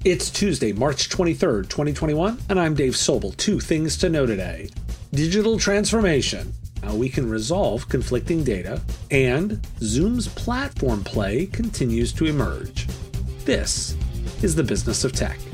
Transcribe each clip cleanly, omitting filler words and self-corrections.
It's Tuesday, March 23rd, 2021, and I'm Dave Sobel. Two things to know today. Digital transformation, how we can resolve conflicting data, and Zoom's platform play continues to emerge. This is the business of tech.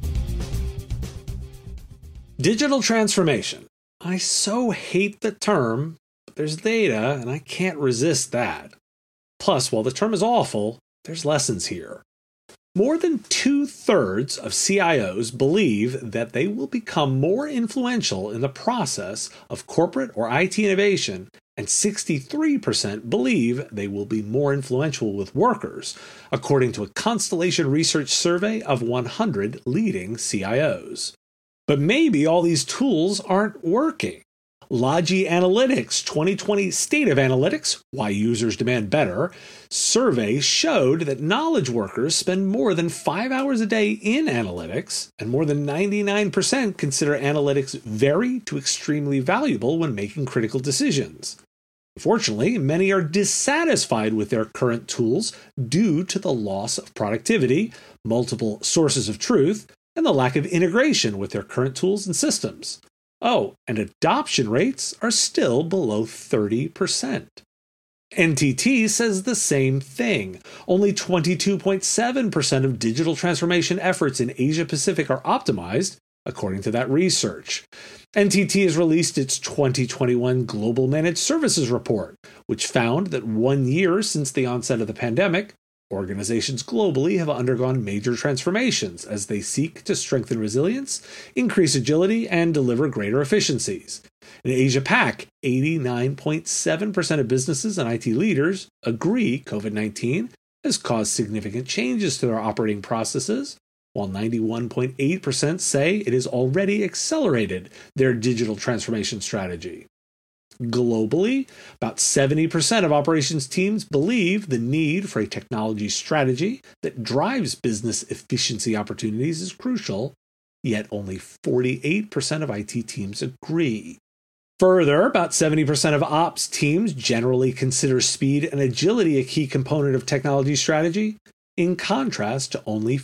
Digital transformation. I so hate the term, but there's data, and I can't resist that. Plus, while the term is awful, there's lessons here. More than 2/3 of CIOs believe that they will become more influential in the process of corporate or IT innovation, and 63% believe they will be more influential with workers, according to a Constellation Research survey of 100 leading CIOs. But maybe all these tools aren't working. Logi Analytics 2020 State of Analytics, Why Users Demand Better, survey showed that knowledge workers spend more than 5 hours a day in analytics, and more than 99% consider analytics very to extremely valuable when making critical decisions. Unfortunately, many are dissatisfied with their current tools due to the loss of productivity, multiple sources of truth, and the lack of integration with their current tools and systems. Oh, and adoption rates are still below 30%. NTT says the same thing. Only 22.7% of digital transformation efforts in Asia Pacific are optimized, according to that research. NTT has released its 2021 Global Managed Services Report, which found that 1 year since the onset of the pandemic, organizations globally have undergone major transformations as they seek to strengthen resilience, increase agility, and deliver greater efficiencies. In Asia-Pac, 89.7% of businesses and IT leaders agree COVID-19 has caused significant changes to their operating processes, while 91.8% say it has already accelerated their digital transformation strategy. Globally, about 70% of operations teams believe the need for a technology strategy that drives business efficiency opportunities is crucial, yet only 48% of IT teams agree. Further, about 70% of ops teams generally consider speed and agility a key component of technology strategy, in contrast to only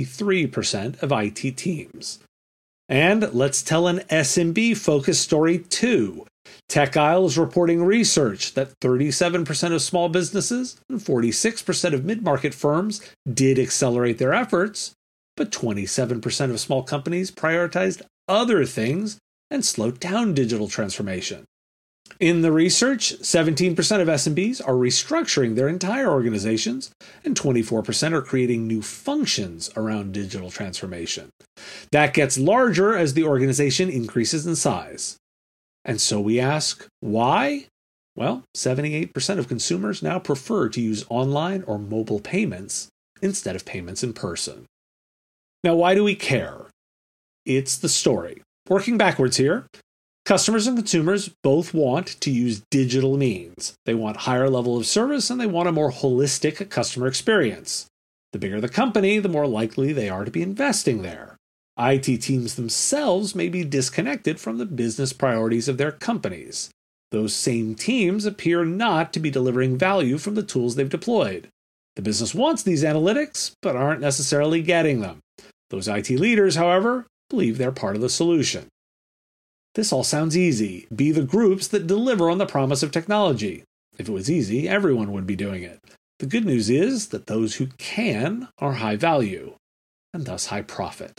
53% of IT teams. And let's tell an SMB-focused story too. TechIsle is reporting research that 37% of small businesses and 46% of mid-market firms did accelerate their efforts, but 27% of small companies prioritized other things and slowed down digital transformation. In the research, 17% of SMBs are restructuring their entire organizations, and 24% are creating new functions around digital transformation. That gets larger as the organization increases in size. And so we ask, why? Well, 78% of consumers now prefer to use online or mobile payments instead of payments in person. Now, why do we care? It's the story. Working backwards here, customers and consumers both want to use digital means. They want higher level of service and they want a more holistic customer experience. The bigger the company, the more likely they are to be investing there. IT teams themselves may be disconnected from the business priorities of their companies. Those same teams appear not to be delivering value from the tools they've deployed. The business wants these analytics, but aren't necessarily getting them. Those IT leaders, however, believe they're part of the solution. This all sounds easy. Be the groups that deliver on the promise of technology. If it was easy, everyone would be doing it. The good news is that those who can are high value, and thus high profit.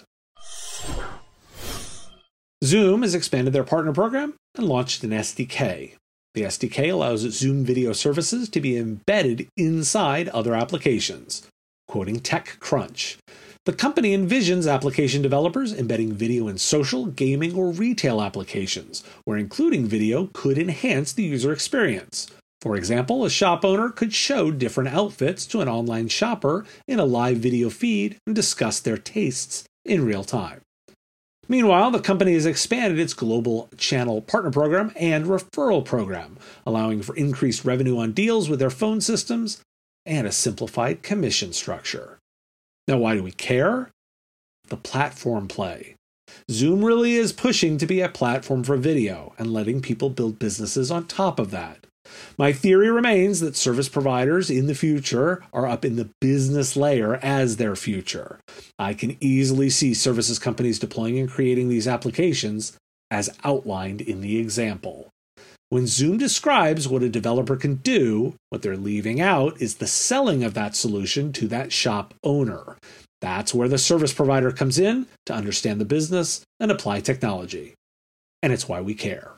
Zoom has expanded their partner program and launched an SDK. The SDK allows Zoom video services to be embedded inside other applications. Quoting TechCrunch, the company envisions application developers embedding video in social, gaming, or retail applications, where including video could enhance the user experience. For example, a shop owner could show different outfits to an online shopper in a live video feed and discuss their tastes in real time. Meanwhile, the company has expanded its global channel partner program and referral program, allowing for increased revenue on deals with their phone systems and a simplified commission structure. Now, why do we care? The platform play. Zoom really is pushing to be a platform for video and letting people build businesses on top of that. My theory remains that service providers in the future are up in the business layer as their future. I can easily see services companies deploying and creating these applications as outlined in the example. When Zoom describes what a developer can do, what they're leaving out is the selling of that solution to that shop owner. That's where the service provider comes in to understand the business and apply technology. And it's why we care.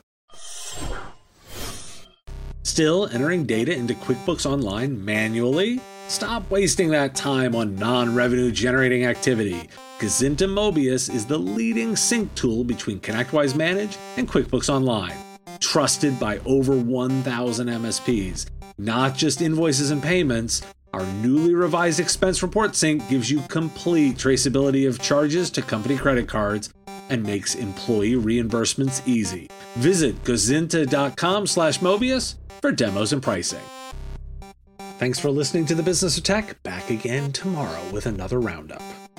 Still entering data into QuickBooks Online manually? Stop wasting that time on non-revenue generating activity. Gazinta Mobius is the leading sync tool between ConnectWise Manage and QuickBooks Online. Trusted by over 1,000 MSPs. Not just invoices and payments, our newly revised expense report sync gives you complete traceability of charges to company credit cards and makes employee reimbursements easy. Visit gazinta.com/Mobius for demos and pricing. Thanks for listening to The Business of Tech. Back again tomorrow with another roundup.